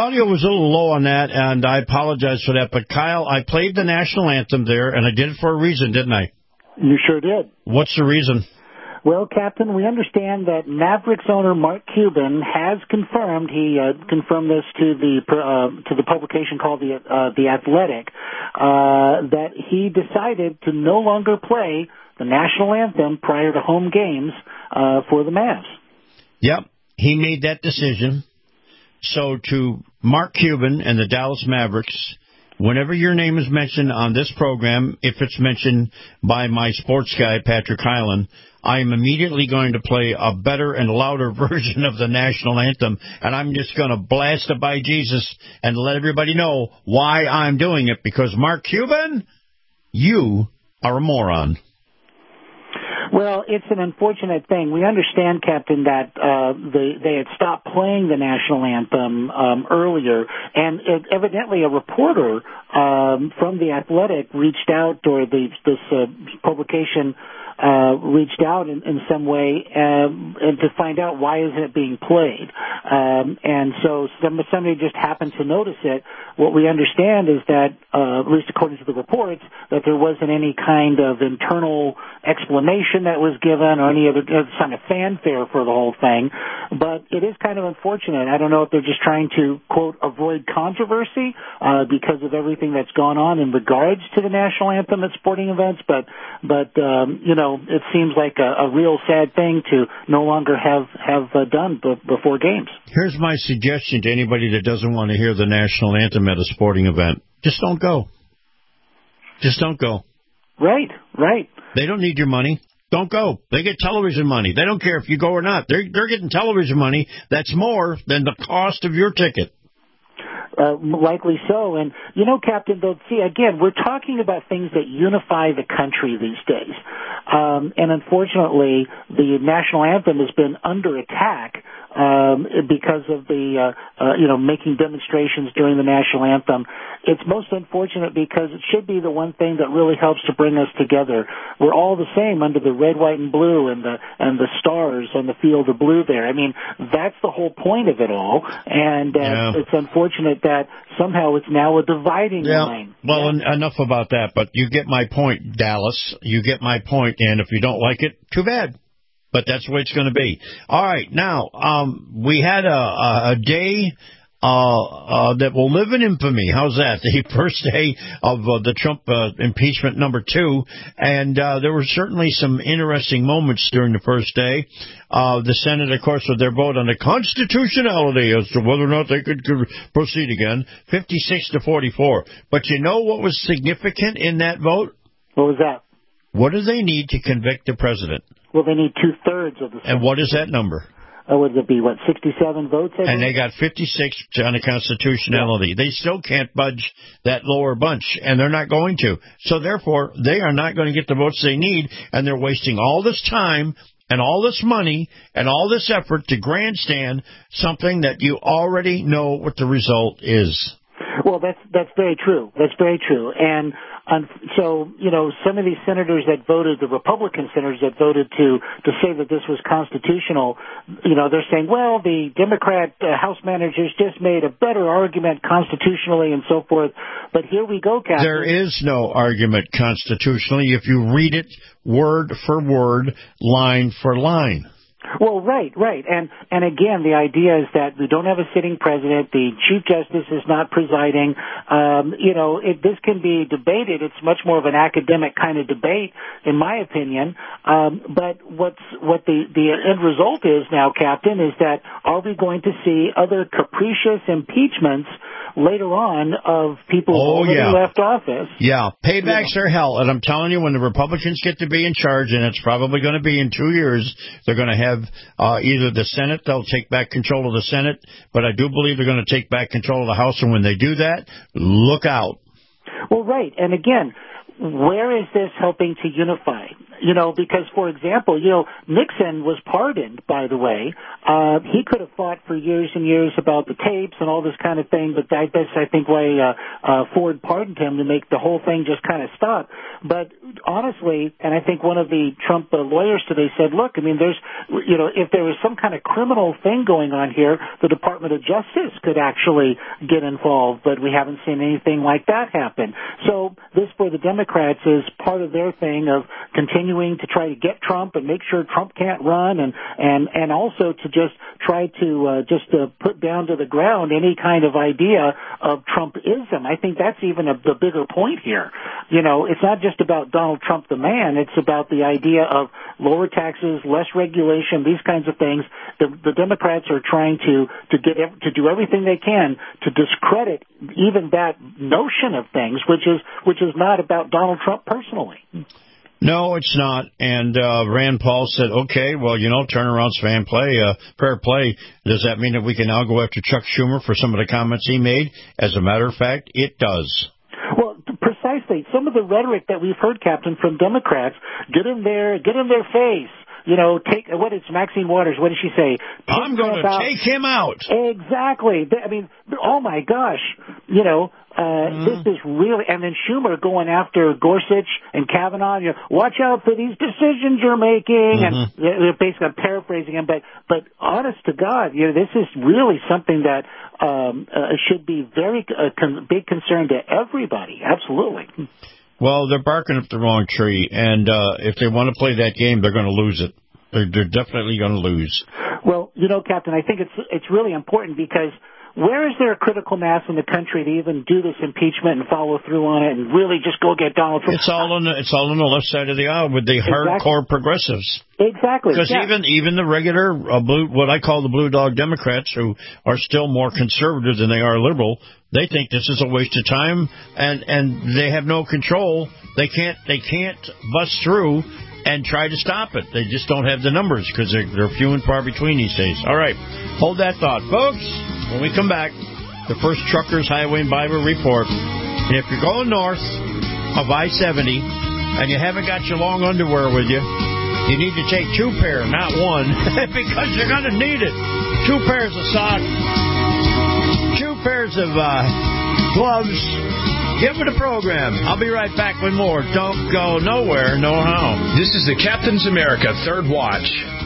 audio was a little low on that, and I apologize for that. But, Kyle, I played the national anthem there, and I did it for a reason, didn't I?
You sure did.
What's the reason?
Well, Captain, we understand that Mavericks owner Mark Cuban has confirmed, he uh, confirmed this to the uh, to the publication called The, uh, the Athletic, uh, that he decided to no longer play the national anthem prior to home games uh, for the Mavs.
Yep, he made that decision. So to Mark Cuban and the Dallas Mavericks, whenever your name is mentioned on this program, if it's mentioned by my sports guy, Patrick Hyland, I am immediately going to play a better and louder version of the national anthem, and I'm just going to blast it by Jesus and let everybody know why I'm doing it, because Mark Cuban, you are a moron.
Well, it's an unfortunate thing. We understand, Captain, that uh, they, they had stopped playing the national anthem um, earlier, and it, evidently a reporter um, from The Athletic reached out, or the, this uh, publication uh, reached out in, in some way um, and to find out why isn't it being played. Um, and so some, somebody just happened to notice it. What we understand is that, uh, at least according to the reports, that there wasn't any kind of internal explanation that was given or any other kind of fanfare for the whole thing. But it is kind of unfortunate. I don't know if they're just trying to, quote, avoid controversy uh, because of everything that's gone on in regards to the national anthem at sporting events. But, but um, you know, it seems like a, a real sad thing to no longer have, have uh, done b- before games.
Here's my suggestion to anybody that doesn't want to hear the national anthem at a sporting event. Just don't go. Just don't go.
Right, right.
They don't need your money. Don't go. They get television money. They don't care if you go or not. They're, they're getting television money that's more than the cost of your ticket.
Uh, likely so. And, you know, Captain, though, see, again, we're talking about things that unify the country these days. Um, and unfortunately, the national anthem has been under attack um, because of the, uh, uh, you know, making demonstrations during the national anthem. It's most unfortunate because it should be the one thing that really helps to bring us together. We're all the same under the red, white, and blue and the and the stars on the field of blue there. I mean, that's the whole point of it all. And uh, yeah. It's unfortunate that somehow it's now a dividing
yeah.
line.
Well, yeah. en- enough about that, but you get my point, Dallas. You get my point, and if you don't like it, too bad. But that's the way it's going to be. All right, now, um, we had a, a, a day uh, uh, that will live in infamy. How's that? The first day of uh, the Trump uh, impeachment number two, and uh, there were certainly some interesting moments during the first day. Uh, the Senate, of course, with their vote on the constitutionality as to whether or not they could, could proceed again, fifty-six to forty-four. But you know what was significant in that vote?
What was that?
What do they need to convict the president?
Well, they need two-thirds of the Senate.
And what is that number?
Uh, would it be, what, sixty-seven votes? I
and they got fifty-six on the constitutionality. Yeah. They still can't budge that lower bunch, and they're not going to. So, therefore, they are not going to get the votes they need, and they're wasting all this time and all this money and all this effort to grandstand something that you already know what the result is.
Well, that's that's very true. That's very true. And um, so, you know, some of these senators that voted, the Republican senators that voted to to say that this was constitutional, you know, they're saying, well, the Democrat uh, House managers just made a better argument constitutionally and so forth. But here we go, Captain.
There is no argument constitutionally if you read it word for word, line for line.
Well, right, right. And and again, the idea is that we don't have a sitting president. The Chief Justice is not presiding. Um, you know, it, this can be debated. It's much more of an academic kind of debate, in my opinion. Um, but what's what the, the end result is now, Captain, is that are we going to see other capricious impeachments later on of people
oh,
who already
yeah.
left office?
Yeah, paybacks yeah. are hell. And I'm telling you, when the Republicans get to be in charge, and it's probably going to be in two years, they're going to have Uh, either the Senate, they'll take back control of the Senate, but I do believe they're going to take back control of the House, and when they do that, look out.
Well, right, and again, where is this helping to unify? You know, because, for example, you know, Nixon was pardoned, by the way. Uh, he could have fought for years and years about the tapes and all this kind of thing, but that, that's, I think, why uh, uh, Ford pardoned him, to make the whole thing just kind of stop. But honestly, and I think one of the Trump uh, lawyers today said, look, I mean, there's, you know, if there was some kind of criminal thing going on here, the Department of Justice could actually get involved, but we haven't seen anything like that happen. So this, for the Democrats, is part of their thing of continuing to try to get Trump and make sure Trump can't run, and and and also to just try to uh, just uh, put down to the ground any kind of idea of Trumpism. I think that's even a, the bigger point here. You know, it's not just about Donald Trump the man, it's about the idea of lower taxes, less regulation, these kinds of things. The, the Democrats are trying to to get to do everything they can to discredit even that notion of things, which is which is not about Donald Trump personally.
No, it's not. And uh, Rand Paul said, okay, well, you know, turnaround's fair play. Uh, fair play. Does that mean that we can now go after Chuck Schumer for some of the comments he made? As a matter of fact, it does.
Well, precisely. Some of the rhetoric that we've heard, Captain, from Democrats, get in there, get in their face. You know, take, what is Maxine Waters, what did she say?
I'm going to take him out.
Exactly. I mean, oh my gosh, you know, uh, mm. this is really, and then Schumer going after Gorsuch and Kavanaugh, you know, watch out for these decisions you're making, mm-hmm. and they're basically, I'm paraphrasing him, but, but honest to God, you know, this is really something that, um, uh, should be very, uh, con- big concern to everybody. Absolutely.
Well, they're barking up the wrong tree, and uh, if they want to play that game, they're going to lose it. They're, they're definitely going to lose.
Well, you know, Captain, I think it's it's really important because where is there a critical mass in the country to even do this impeachment and follow through on it and really just go get Donald Trump?
It's all on the it's all on the left side of the aisle with the exactly. hardcore progressives.
Exactly.
Because
yeah.
even even the regular uh, blue, what I call the blue dog Democrats, who are still more conservative than they are liberal, they think this is a waste of time, and and they have no control. They can't they can't bust through and try to stop it. They just don't have the numbers because they're, they're few and far between these days. All right, hold that thought, folks. When we come back, the first Truckers Highway and Byway Report. And if you're going north of I seventy and you haven't got your long underwear with you, you need to take two pair, not one, because you're going to need it. Two pairs of socks, two pairs of uh, gloves. Get with the program. I'll be right back with more. Don't go nowhere, no how.
This is the Captain's America Third Watch.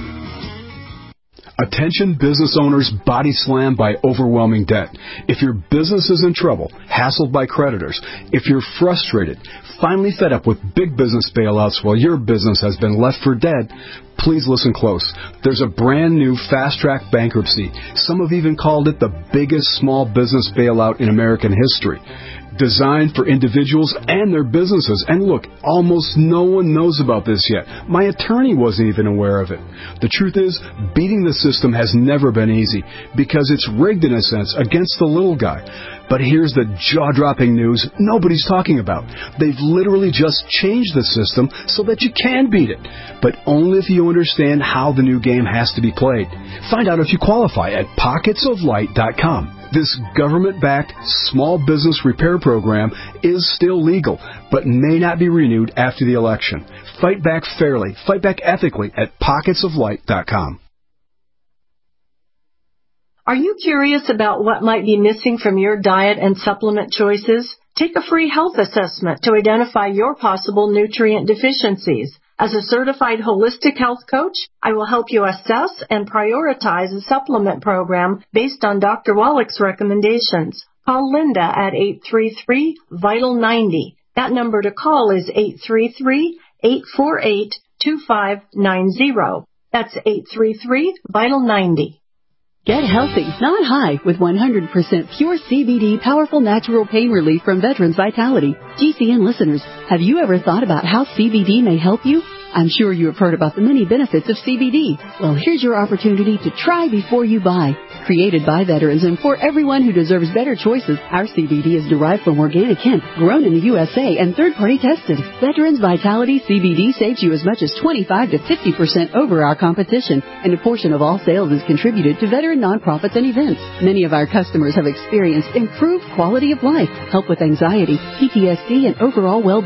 Attention business owners body slammed by overwhelming debt. If your business is in trouble, hassled by creditors, if you're frustrated, finally fed up with big business bailouts while your business has been left for dead, please listen close. There's a brand new fast-track bankruptcy. Some have even called it the biggest small business bailout in American history. Designed for individuals and their businesses. And look, almost no one knows about this yet. My attorney wasn't even aware of it. The truth is, beating the system has never been easy because it's rigged in a sense against the little guy. But here's the jaw-dropping news nobody's talking about. They've literally just changed the system so that you can beat it, but only if you understand how the new game has to be played. Find out if you qualify at pockets of light dot com. This government-backed small business repair program is still legal, but may not be renewed after the election. Fight back fairly, fight back ethically at pockets of light dot com.
Are you curious about what might be missing from your diet and supplement choices? Take a free health assessment to identify your possible nutrient deficiencies. As a certified holistic health coach, I will help you assess and prioritize a supplement program based on Doctor Wallach's recommendations. Call Linda at eight three three, vital ninety. That number to call is eight three three, eight four eight, two five nine zero. That's eight three three, vital ninety.
Get healthy, not high, with one hundred percent pure C B D powerful natural pain relief from Veterans Vitality. G C N listeners, have you ever thought about how C B D may help you? I'm sure you have heard about the many benefits of C B D. Well, here's your opportunity to try before you buy. Created by veterans and for everyone who deserves better choices, our C B D is derived from organic hemp, grown in the U S A, and third-party tested. Veterans Vitality C B D saves you as much as twenty-five to fifty percent over our competition, and a portion of all sales is contributed to veteran nonprofits and events. Many of our customers have experienced improved quality of life, help with anxiety, P T S D, and overall well-being.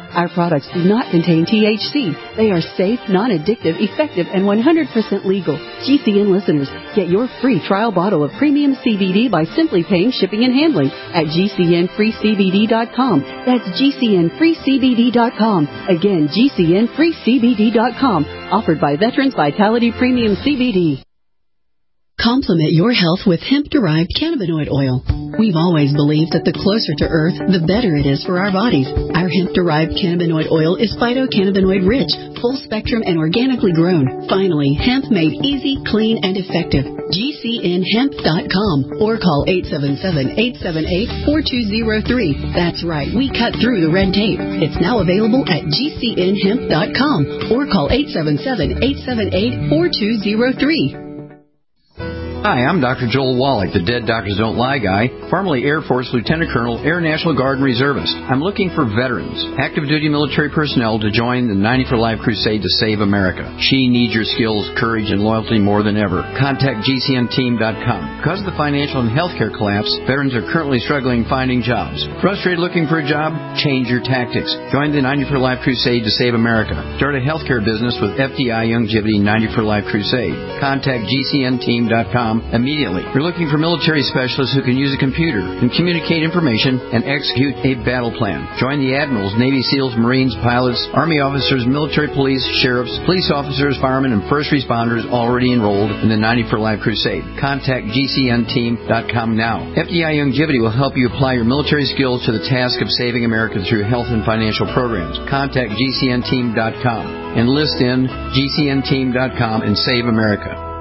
Our products do not contain T H C. They are safe, non-addictive, effective, and one hundred percent legal. G C N listeners, get your free trial bottle of premium C B D by simply paying shipping and handling at G C N free C B D dot com. That's G C N free C B D dot com. Again, G C N free C B D dot com. Offered by Veterans Vitality Premium C B D. Complement your health with hemp-derived cannabinoid oil. We've always believed that the closer to Earth, the better it is for our bodies. Our hemp-derived cannabinoid oil is phytocannabinoid-rich, full-spectrum, and organically grown. Finally, hemp made easy, clean, and effective. G C N hemp dot com or call eight seven seven, eight seven eight, four two zero three. That's right, we cut through the red tape. It's now available at G C N hemp dot com or call eight seven seven, eight seven eight, four two zero three.
Hi, I'm Doctor Joel Wallach, the Dead Doctors Don't Lie guy, formerly Air Force Lieutenant Colonel, Air National Guard and Reservist. I'm looking for veterans, active duty military personnel to join the ninety for Life crusade to save America. She needs your skills, courage, and loyalty more than ever. Contact G C N team dot com. Because of the financial and healthcare collapse, veterans are currently struggling finding jobs. Frustrated looking for a job? Change your tactics. Join the ninety for Life crusade to save America. Start a healthcare business with F D I Youngevity ninety for Life crusade. Contact G C N team dot com immediately. We're looking for military specialists who can use a computer and communicate information and execute a battle plan. Join the admirals, Navy SEALs, Marines, pilots, Army officers, military police, sheriffs, police officers, firemen, and first responders already enrolled in the ninety for Life crusade. Contact G C N team dot com now. F D I Youngevity will help you apply your military skills to the task of saving America through health and financial programs. Contact G C N team dot com. Enlist in G C N team dot com and save America.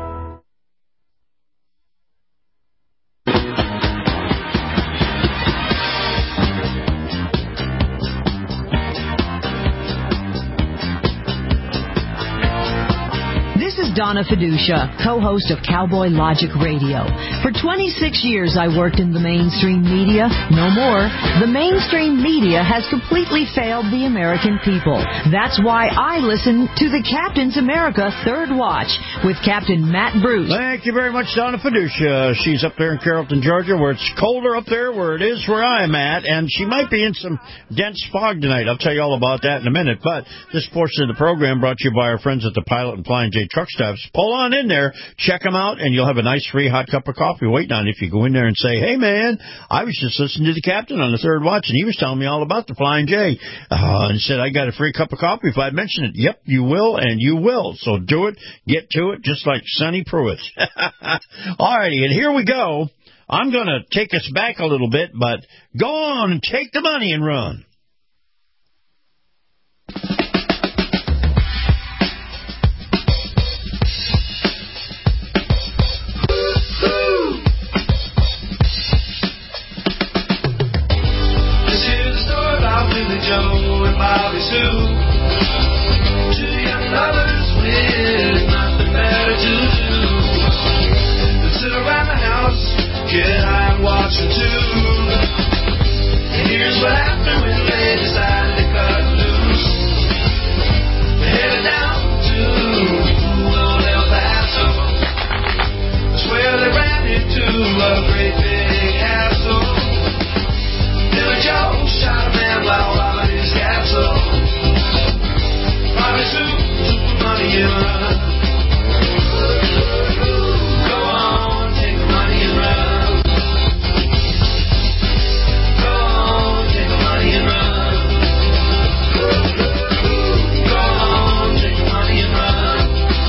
Donna Fiducia, co-host of Cowboy Logic Radio. For twenty-six years, I worked in the mainstream media. No more. The mainstream media has completely failed the American people. That's why I listen to the Captain's America Third Watch with Captain Matt Bruce.
Thank you very much, Donna Fiducia. She's up there in Carrollton, Georgia, where it's colder up there where it is where I'm at, and she might be in some dense fog tonight. I'll tell you all about that in a minute. But this portion of the program brought to you by our friends at the Pilot and Flying J Truck Stops. Pull on in there, check them out, and you'll have a nice free hot cup of coffee waiting on you if you go in there and say, hey, man, I was just listening to the captain on the Third Watch, and he was telling me all about the Flying J. Uh, and said, I got a free cup of coffee if I mention it. Yep, you will, and you will. So do it, get to it, just like Sonny Pruitt. All righty, and here we go. I'm going to take us back a little bit, but go on and take the money and run.
Joe and Bobby Sue, two young lovers with nothing better to do than sit around the house, get high and watch a tube. And here's what happened when they decided to cut loose. They headed down to old El Paso. That's where they ran into a great big hassle. Billy Joe shot a man while robbing his castle. Bobby Sue took the money and run. Go on, take the money and run. Go on, take the money and run. Go on, take the money and run.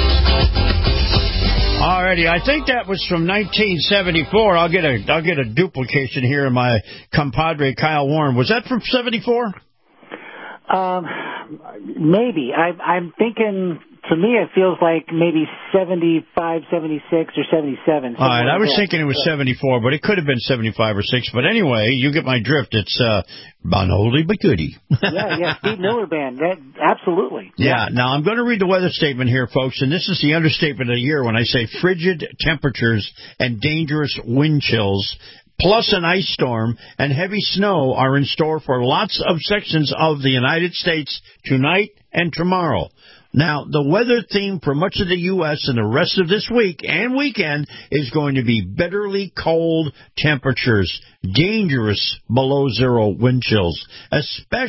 Alrighty, I think that was from nineteen seventy-four. I'll get a I'll get a duplication here in my compadre Kyle Warren. Was that from seventy-four?
Um, maybe. I, I'm thinking. To me, it feels like maybe seventy-five, seventy-six, or seventy-seven.
All right, I was thinking it was seventy-four, but it could have been seventy-five or six. But anyway, you get my drift. It's uh, an oldie but goodie.
yeah, yeah, Steve Miller Band. That, absolutely.
Yeah. yeah, now I'm going to read the weather statement here, folks, and this is the understatement of the year when I say frigid temperatures and dangerous wind chills, plus an ice storm and heavy snow are in store for lots of sections of the United States tonight and tomorrow. Now, the weather theme for much of the U S and the rest of this week and weekend is going to be bitterly cold temperatures, dangerous below zero wind chills, especially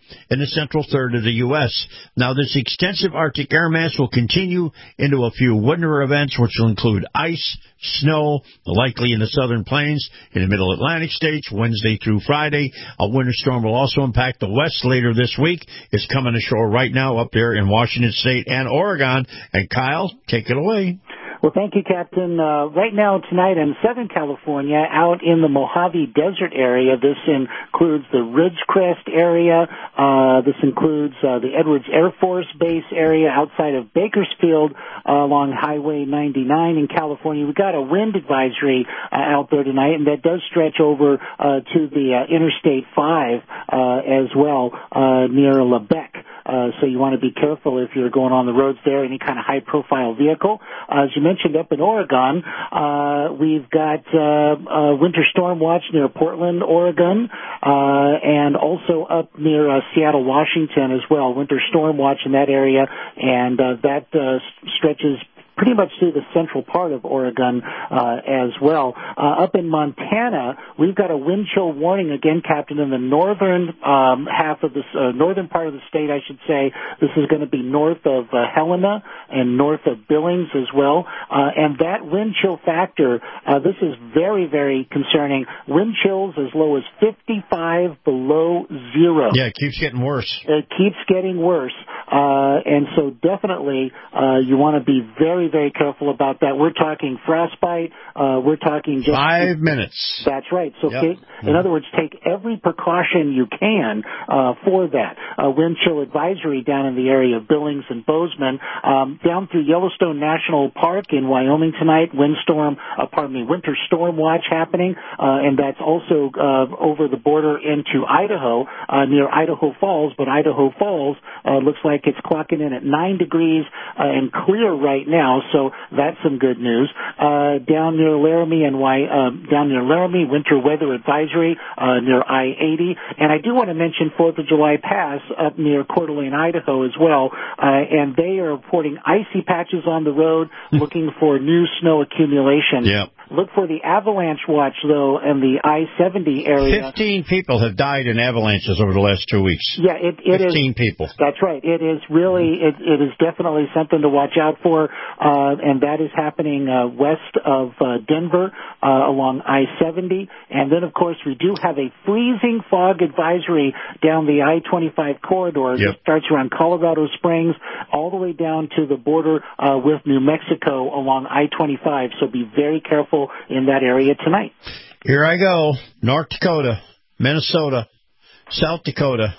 in the central third of the U S. Now, this extensive Arctic air mass will continue into a few winter events, which will include ice, snow, likely in the southern plains, in the middle Atlantic states, Wednesday through Friday. A winter storm will also impact the west later this week. It's coming ashore right now up there in Washington State and Oregon. And Kyle, take it away.
Well, thank you, Captain. Uh, right now, tonight in Southern California, out in the Mojave Desert area, this includes the Ridgecrest area. Uh, this includes uh, the Edwards Air Force Base area outside of Bakersfield uh, along Highway ninety-nine in California. We've got a wind advisory uh, out there tonight, and that does stretch over uh, to the uh, Interstate five uh, as well uh, near Lebec. Uh, so you want to be careful if you're going on the roads there, any kind of high-profile vehicle. Uh, as you mentioned, up in Oregon, uh, we've got uh, uh, winter storm watch near Portland, Oregon, uh, and also up near uh, Seattle, Washington as well. Winter storm watch in that area, and uh, that uh, stretches pretty much through the central part of Oregon uh, as well. Uh, up in Montana, we've got a wind chill warning again, Captain, in the northern um, half of the uh, northern part of the state, I should say. This is going to be north of uh, Helena and north of Billings as well. Uh, and that wind chill factor, uh, this is very, very concerning. Wind chills as low as fifty-five below zero.
Yeah, it keeps getting worse.
It keeps getting worse. Uh, and so definitely uh, you want to be very, very careful about that. We're talking frostbite. Uh, we're talking just
five minutes.
That's right. So,
yep.
take, in mm-hmm. other words, take every precaution you can uh, for that. Uh, wind chill advisory down in the area of Billings and Bozeman, um, down through Yellowstone National Park in Wyoming tonight. Windstorm, uh, pardon me, winter storm watch happening, uh, and that's also uh, over the border into Idaho, uh, near Idaho Falls. But Idaho Falls uh, looks like it's clocking in at nine degrees uh, and clear right now. So that's some good news. Uh, down near Laramie and why, uh, down near Laramie, winter weather advisory, uh, near I eighty. And I do want to mention fourth of July Pass up near Coeur d'Alene, Idaho as well. Uh, and they are reporting icy patches on the road, looking for new snow accumulation.
Yep.
Look for the avalanche watch, though, in the I seventy area.
Fifteen people have died in avalanches over the last two weeks.
Yeah, it, it
Fifteen
is,
people.
That's right. It is really, it, it is definitely something to watch out for, uh, and that is happening uh, west of uh, Denver uh, along I seventy. And then, of course, we do have a freezing fog advisory down the I twenty-five corridor.
Yep.
It starts around Colorado Springs all the way down to the border uh, with New Mexico along I twenty-five. So be very careful in that area tonight.
Here I go. North Dakota, Minnesota, South Dakota,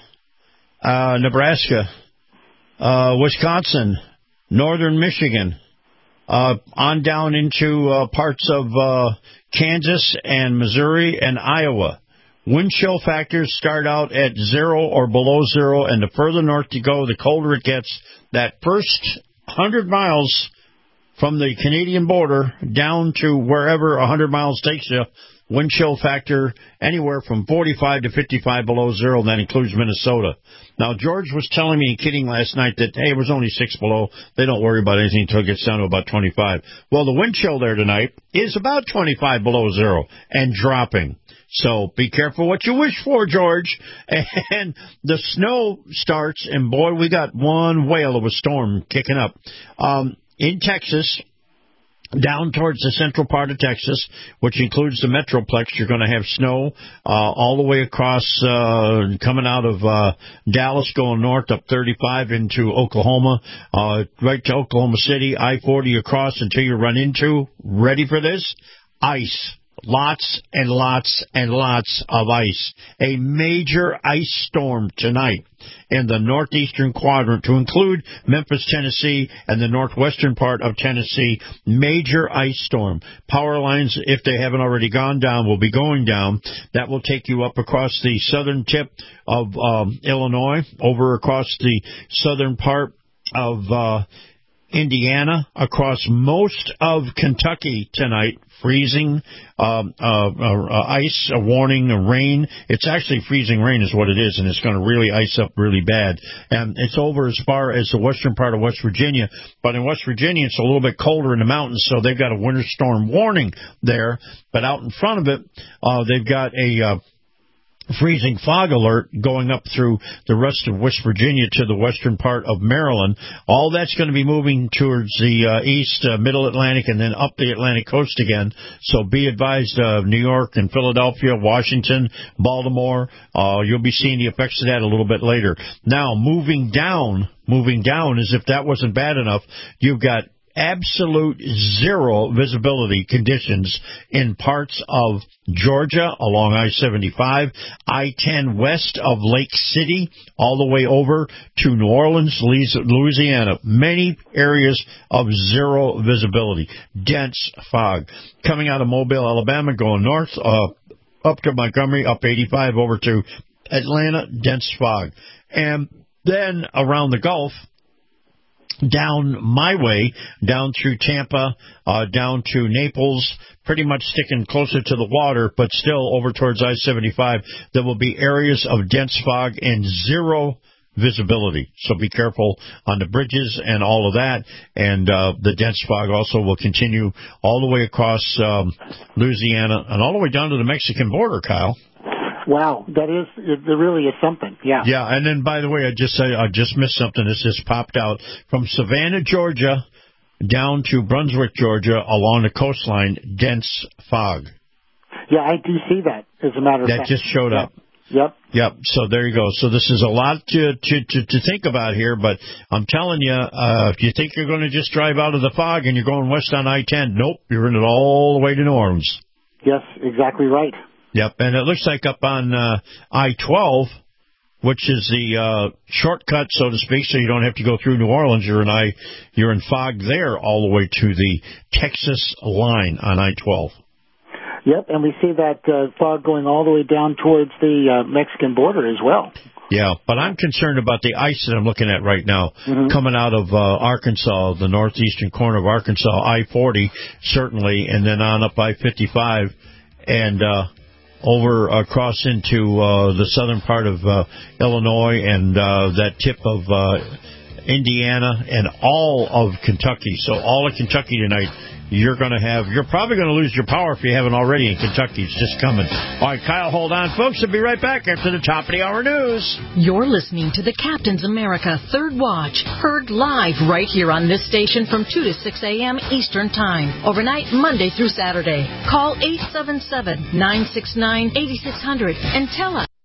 uh, Nebraska, uh, Wisconsin, northern Michigan, uh, on down into uh, parts of uh, Kansas and Missouri and Iowa. Wind chill factors start out at zero or below zero, and the further north you go, the colder it gets. That first one hundred miles from the Canadian border down to wherever one hundred miles takes you, wind chill factor anywhere from forty-five to fifty-five below zero, and that includes Minnesota. Now, George was telling me, kidding last night, that, hey, it was only six below. They don't worry about anything until it gets down to about twenty-five. Well, the wind chill there tonight is about twenty-five below zero and dropping. So be careful what you wish for, George. And the snow starts, and boy, we got one whale of a storm kicking up. Um, in Texas, down towards the central part of Texas, which includes the Metroplex, you're going to have snow uh, all the way across, uh, coming out of uh, Dallas, going north up thirty-five into Oklahoma, uh, right to Oklahoma City, I forty across until you run into, ready for this, ice. Lots and lots and lots of ice. A major ice storm tonight in the northeastern quadrant, to include Memphis, Tennessee, and the northwestern part of Tennessee. Major ice storm. Power lines, if they haven't already gone down, will be going down. That will take you up across the southern tip of um, Illinois, over across the southern part of uh, Indiana, across most of Kentucky tonight. Freezing, um, uh, uh, ice, a warning, a rain. It's actually freezing rain is what it is, and it's going to really ice up really bad. And it's over as far as the western part of West Virginia. But in West Virginia, it's a little bit colder in the mountains, so they've got a winter storm warning there. But out in front of it, uh, they've got a... Uh, freezing fog alert going up through the rest of West Virginia to the western part of Maryland. All that's going to be moving towards the uh, east, uh, middle Atlantic, and then up the Atlantic coast again. So be advised, uh, New York and Philadelphia, Washington, Baltimore, uh, you'll be seeing the effects of that a little bit later. Now, moving down, moving down, as if that wasn't bad enough, you've got absolute zero visibility conditions in parts of Georgia along I seventy-five, I ten west of Lake City, all the way over to New Orleans, Louisiana. Many areas of zero visibility, dense fog. Coming out of Mobile, Alabama, going north, uh, up to Montgomery, up eighty-five over to Atlanta, dense fog. And then around the Gulf, down my way, down through Tampa, uh, down to Naples, pretty much sticking closer to the water, but still over towards I seventy-five, there will be areas of dense fog and zero visibility. So be careful on the bridges and all of that. And uh, the dense fog also will continue all the way across um, Louisiana and all the way down to the Mexican border, Kyle.
Wow, that is, it really is something, yeah.
Yeah, and then, by the way, I just said I just missed something. This just popped out. From Savannah, Georgia, down to Brunswick, Georgia, along the coastline, dense fog.
Yeah, I do see that, as a matter of
that
fact.
That just showed
yeah.
up.
Yep.
Yep, so there you go. So this is a lot to, to, to, to think about here, but I'm telling you, uh, if you think you're going to just drive out of the fog and you're going west on I ten, nope, you're in it all the way to New Orleans.
Yes, exactly right.
Yep, and it looks like up on uh, I twelve, which is the uh, shortcut, so to speak, so you don't have to go through New Orleans. You're in I, you're in fog there all the way to the Texas line on I twelve.
Yep, and we see that uh, fog going all the way down towards the uh, Mexican border as well.
Yeah, but I'm concerned about the ice that I'm looking at right now, mm-hmm. coming out of uh, Arkansas, the northeastern corner of Arkansas, I forty, certainly, and then on up I fifty-five, and uh over across into uh, the southern part of uh, Illinois and uh, that tip of uh, Indiana and all of Kentucky. So all of Kentucky tonight, you're going to have, you're probably going to lose your power if you haven't already in Kentucky. It's just coming. All right, Kyle, hold on, folks. We'll be right back after the top of the hour news.
You're listening to the Captain's America Third Watch, heard live right here on this station from two to six a.m. Eastern Time, overnight Monday through Saturday. Call eight seven seven, nine six nine, eight six zero zero and tell us.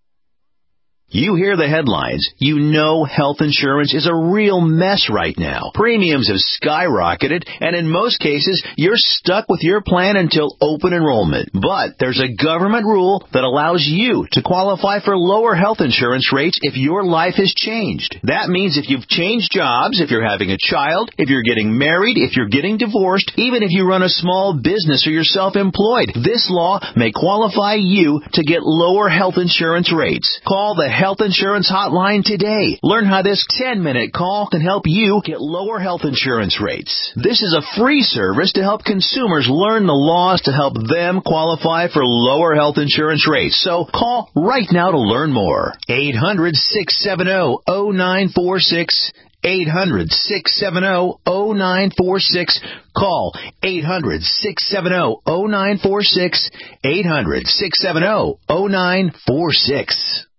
You hear the headlines. You know health insurance is a real mess right now. Premiums have skyrocketed, and in most cases, you're stuck with your plan until open enrollment. But there's a government rule that allows you to qualify for lower health insurance rates if your life has changed. That means if you've changed jobs, if you're having a child, if you're getting married, if you're getting divorced, even if you run a small business or you're self-employed, this law may qualify you to get lower health insurance rates. Call the Health Insurance Hotline today. Learn how this ten-minute call can help you get lower health insurance rates. This is a free service to help consumers learn the laws to help them qualify for lower health insurance rates. So call right now to learn more. eight hundred, six seven zero, zero nine four six. eight hundred, six seven zero, zero nine four six. Call eight hundred, six seven zero, zero nine four six. eight hundred, six seven zero, zero nine four six.